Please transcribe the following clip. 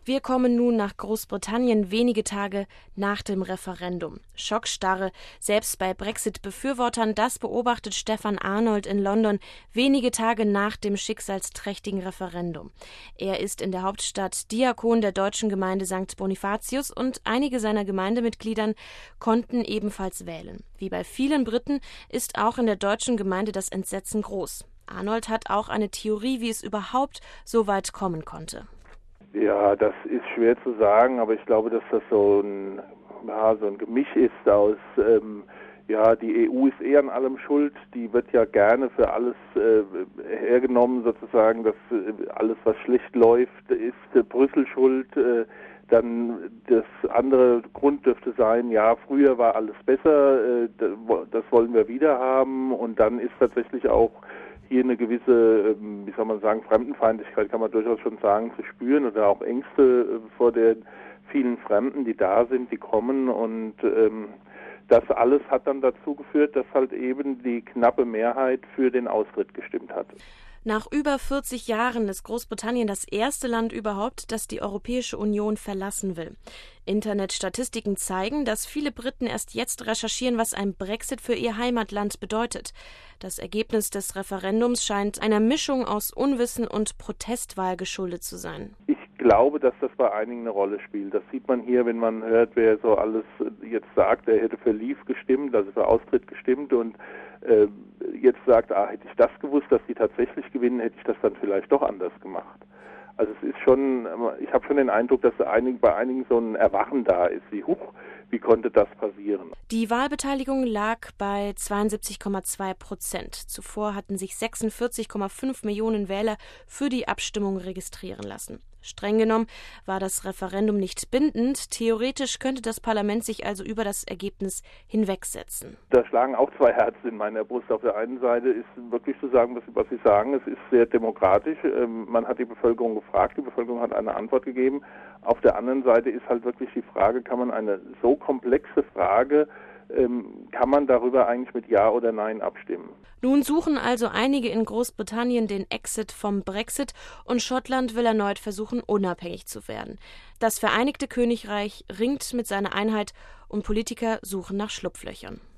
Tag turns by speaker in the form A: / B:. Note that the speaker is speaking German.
A: Wir kommen nun nach Großbritannien wenige Tage nach dem Referendum. Schockstarre, selbst bei Brexit-Befürwortern, das beobachtet Stefan Arnold in London wenige Tage nach dem schicksalsträchtigen Referendum. Er ist in der Hauptstadt Diakon der deutschen Gemeinde St. Bonifatius und einige seiner Gemeindemitgliedern konnten ebenfalls wählen. Wie bei vielen Briten ist auch in der deutschen Gemeinde das Entsetzen groß. Arnold hat auch eine Theorie, wie es überhaupt so weit kommen konnte.
B: Ja, das ist schwer zu sagen, aber ich glaube, dass das so ein Gemisch ist aus, die EU ist an allem schuld, die wird ja gerne für alles hergenommen sozusagen, dass alles, was schlecht läuft, ist Brüssel schuld. Dann das andere Grund dürfte sein, ja, früher war alles besser, das wollen wir wieder haben, und dann ist tatsächlich auch hier eine gewisse, Fremdenfeindlichkeit, kann man durchaus schon sagen, zu spüren, oder auch Ängste vor den vielen Fremden, die da sind, die kommen, und das alles hat dann dazu geführt, dass halt eben die knappe Mehrheit für den Austritt gestimmt hat.
A: Nach über 40 Jahren ist Großbritannien das erste Land überhaupt, das die Europäische Union verlassen will. Internetstatistiken zeigen, dass viele Briten erst jetzt recherchieren, was ein Brexit für ihr Heimatland bedeutet. Das Ergebnis des Referendums scheint einer Mischung aus Unwissen und Protestwahl geschuldet zu sein.
B: Ich glaube, dass das bei einigen eine Rolle spielt. Das sieht man hier, wenn man hört, wer so alles jetzt sagt, er hätte für Leave gestimmt, also für Austritt gestimmt, und jetzt sagt, hätte ich das gewusst, dass die tatsächlich gewinnen, hätte ich das dann vielleicht doch anders gemacht. Also es ist schon, ich habe schon den Eindruck, dass bei einigen so ein Erwachen da ist, wie konnte das passieren?
A: Die Wahlbeteiligung lag bei 72,2%. Zuvor hatten sich 46,5 Millionen Wähler für die Abstimmung registrieren lassen. Streng genommen war das Referendum nicht bindend. Theoretisch könnte das Parlament sich also über das Ergebnis hinwegsetzen.
B: Da schlagen auch zwei Herzen in meiner Brust. Auf der einen Seite ist wirklich zu sagen, was Sie sagen, es ist sehr demokratisch. Man hat die Bevölkerung gefragt, die Bevölkerung hat eine Antwort gegeben. Auf der anderen Seite ist halt wirklich die Frage, kann man eine so komplexe Frage, kann man darüber eigentlich mit Ja oder Nein abstimmen?
A: Nun suchen also einige in Großbritannien den Exit vom Brexit, und Schottland will erneut versuchen, unabhängig zu werden. Das Vereinigte Königreich ringt mit seiner Einheit und Politiker suchen nach Schlupflöchern.